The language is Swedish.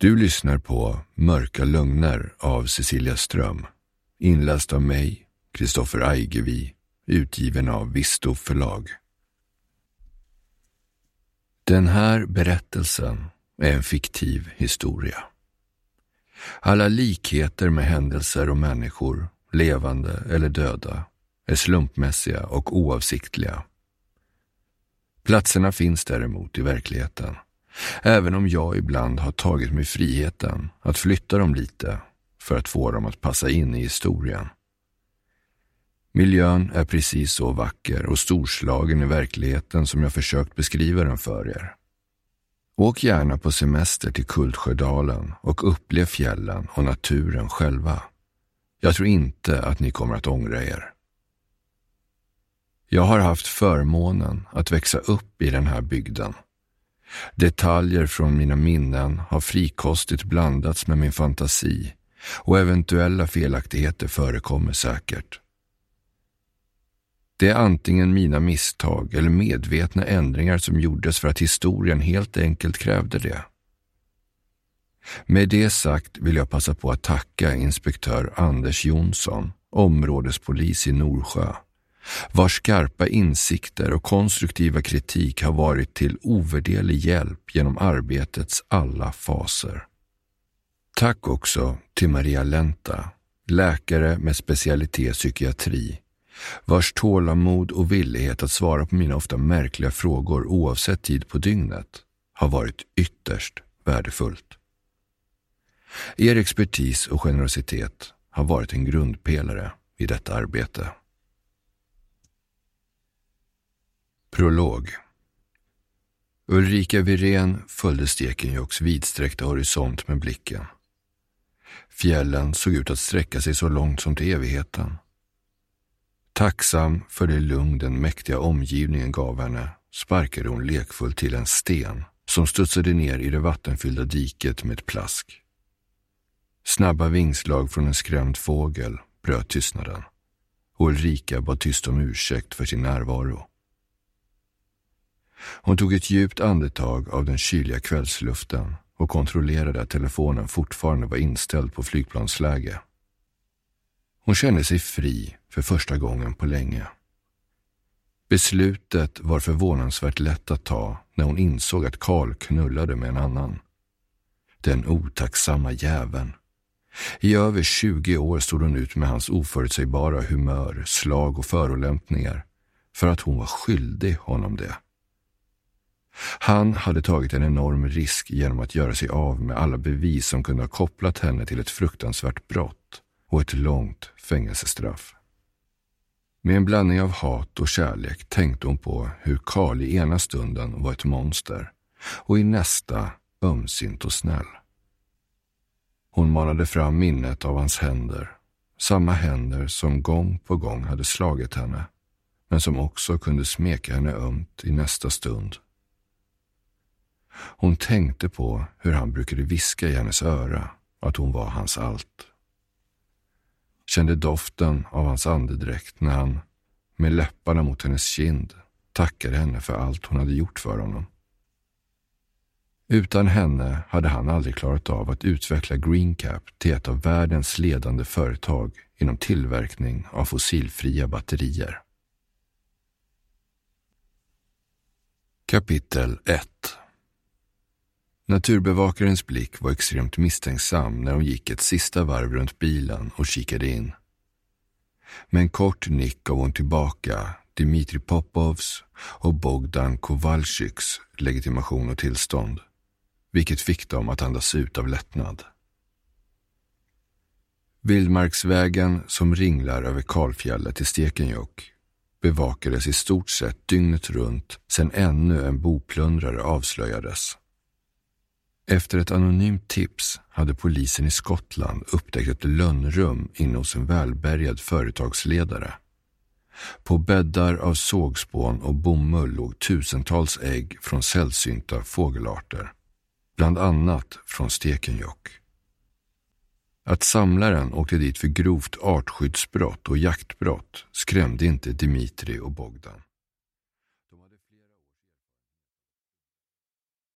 Du lyssnar på Mörka lögner av Cecilia Ström, inläst av mig, Kristoffer Aigevi, utgiven av Visto förlag. Den här berättelsen är en fiktiv historia. Alla likheter med händelser och människor, levande eller döda, är slumpmässiga och oavsiktliga. Platserna finns däremot i verkligheten, även om jag ibland har tagit mig friheten att flytta dem lite för att få dem att passa in i historien. Miljön är precis så vacker och storslagen i verkligheten som jag försökt beskriva den för er. Åk gärna på semester till Kultsjödalen och upplev fjällen och naturen själva. Jag tror inte att ni kommer att ångra er. Jag har haft förmånen att växa upp i den här bygden. Detaljer från mina minnen har frikostigt blandats med min fantasi och eventuella felaktigheter förekommer säkert. Det är antingen mina misstag eller medvetna ändringar som gjordes för att historien helt enkelt krävde det. Med det sagt vill jag passa på att tacka inspektör Anders Jonsson, områdespolis i Norsjö, vars skarpa insikter och konstruktiva kritik har varit till ovärderlig hjälp genom arbetets alla faser. Tack också till Maria Lenta, läkare med specialitet psykiatri, vars tålamod och villighet att svara på mina ofta märkliga frågor oavsett tid på dygnet har varit ytterst värdefullt. Er expertis och generositet har varit en grundpelare i detta arbete. Prolog. Ulrika Wirén följde Stekenjokks vidsträckta horisont med blicken. Fjällen såg ut att sträcka sig så långt som till evigheten. Tacksam för det lugn den mäktiga omgivningen gav henne sparkade hon lekfullt till en sten som studsade ner i det vattenfyllda diket med ett plask. Snabba vingslag från en skrämd fågel bröt tystnaden och Ulrika bad tyst om ursäkt för sin närvaro. Hon tog ett djupt andetag av den kyliga kvällsluften och kontrollerade att telefonen fortfarande var inställd på flygplansläge. Hon kände sig fri för första gången på länge. Beslutet var förvånansvärt lätt att ta när hon insåg att Karl knullade med en annan. Den otacksamma jäveln. I över 20 år stod hon ut med hans oförutsägbara humör, slag och förolämpningar för att hon var skyldig honom det. Han hade tagit en enorm risk genom att göra sig av med alla bevis som kunde ha kopplat henne till ett fruktansvärt brott och ett långt fängelsestraff. Med en blandning av hat och kärlek tänkte hon på hur Karl i ena stunden var ett monster och i nästa ömsint och snäll. Hon manade fram minnet av hans händer, samma händer som gång på gång hade slagit henne, men som också kunde smeka henne ömt i nästa stund. Hon tänkte på hur han brukade viska i hennes öra att hon var hans allt. Kände doften av hans andedräkt när han, med läpparna mot hennes kind, tackade henne för allt hon hade gjort för honom. Utan henne hade han aldrig klarat av att utveckla Greencap till ett av världens ledande företag inom tillverkning av fossilfria batterier. Kapitel 1. Naturbevakarens blick var extremt misstänksam när hon gick ett sista varv runt bilen och kikade in. Med en kort nick gav hon tillbaka Dmitrij Popovs och Bogdan Kowalczyks legitimation och tillstånd, vilket fick dem att andas ut av lättnad. Vildmarksvägen som ringlar över Kalfjället till Stekenjokk bevakades i stort sett dygnet runt sedan ännu en boplundrare avslöjades. Efter ett anonymt tips hade polisen i Skottland upptäckt ett lönnrum inne hos en välbärgad företagsledare. På bäddar av sågspån och bomull låg tusentals ägg från sällsynta fågelarter, bland annat från Stekenjokk. Att samlaren åkte dit för grovt artskyddsbrott och jaktbrott skrämde inte Dmitrij och Bogdan.